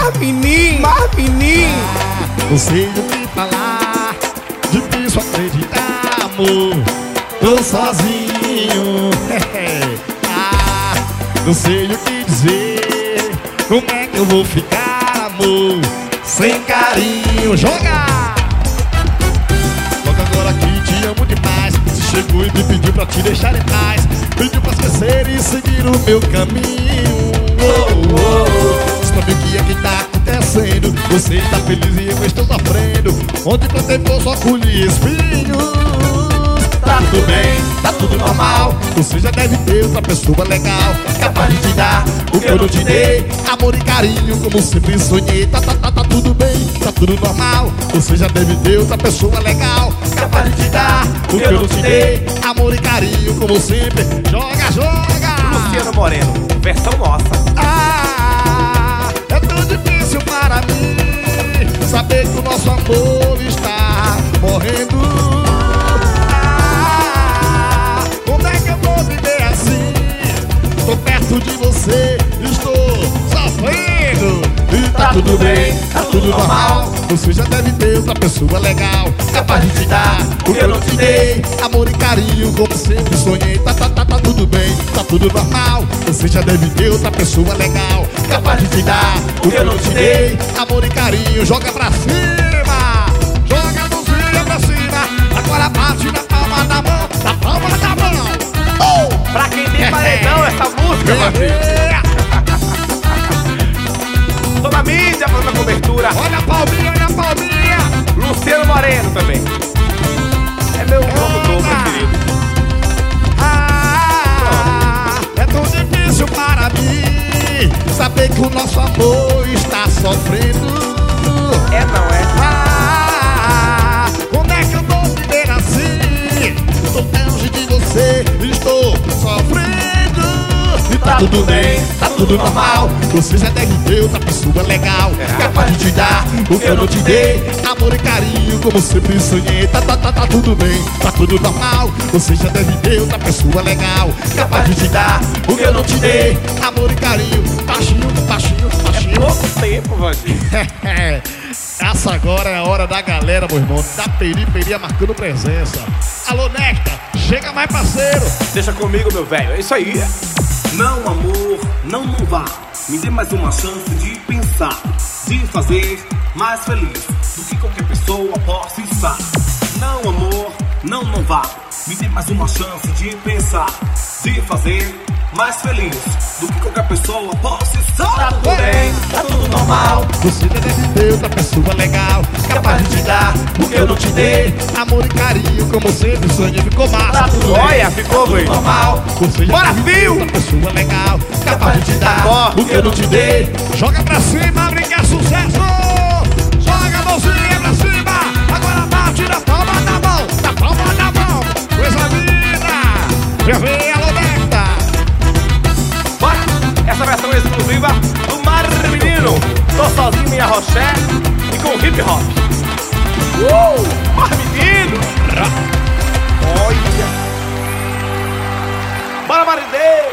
Marminim. Não sei o que falar, difícil acreditar, amor. Tô sozinho. Não sei o que dizer. Como é que eu vou ficar, amor, sem carinho? Joga! Joga agora que te amo demais. Se chegou e me pediu pra te deixar em paz, pediu pra esquecer e seguir o meu caminho. Diz pra mim o que é que tá acontecendo. Você está feliz e eu estou sofrendo. Onde plantei flor só colhi espinhos. Tá tudo bem, tá tudo normal. Você já deve ter outra pessoa legal, capaz de te dar o que eu não te dei, amor e carinho como sempre sonhei. Tá tudo bem, tá tudo normal. Você já deve ter outra pessoa legal, capaz de te dar o que eu não te dei, amor e carinho como sempre. Joga, joga! Luciano Moreno, versão nossa. É tão difícil para mim saber que o nosso amor está morrendo. Como é que eu vou viver assim? Tô perto de você, estou sofrendo. E tá tudo bem, tá tudo normal. Você já deve ter outra pessoa legal, capaz de te dar o que eu não te dei, amor e carinho como sempre sonhei. Tá tudo bem, tá tudo normal. Você já deve ter outra pessoa legal, capaz de te dar o que eu não te dei, amor e carinho. Joga pra cima, joga a mãozinha pra cima. Agora bate na palma da mão, na palma da mão. Pra quem tem paredão essa música, meu filho. Tô na mídia fazendo a cobertura. Olha a palminha, olha a palminha. Luciano Moreno também. É meu locutor preferido. É tão difícil para mim saber que o nosso amor está sofrendo. É, não é? Como é que eu vou viver assim? Tô longe de você, estou sofrendo. E tá tudo bem, tá tudo normal. Você já deve ter outra pessoa legal, capaz de te dar o que eu não te dei, amor e carinho como sempre sonhei. Tá tudo bem, tá tudo normal. Você já deve ter outra pessoa legal, capaz de te dar o que eu não te dei, amor e carinho. Baixinho, baixinho, baixinho. Pouco tempo, Vandinho. Essa agora é a hora da galera, meu irmão, da periferia marcando presença. Alô, Nectar, chega mais, parceiro. Deixa comigo, meu velho. É isso aí. Não, amor, não vá. Me dê mais uma chance de pensar, de fazer mais feliz do que qualquer pessoa possa estar. Não, amor, não vá. Me dê mais uma chance de pensar, de fazer mais feliz do que qualquer pessoa possa estar. Tá tudo bem, tá tudo normal. Você já deve ter outra pessoa legal, capaz de te dar o que eu não te dei, amor e carinho como sempre sonhei. Ficou massa. Tá tudo olha, ficou, velho. Normal. Você já Bora, deve ter fio. outra pessoa legal, capaz de te dar o que eu não te dei. Joga pra cima, brinca, sucesso. Joga a mãozinha pra cima. Agora bate na palma da mão, na palma da mão. Coisa linda. Já vem, alô, Nectar. Bora! Essa versão exclusiva do Marmenino. Tô sozinho em Arroché e com hip hop. Marmenino! Olha! Bora, Maridê!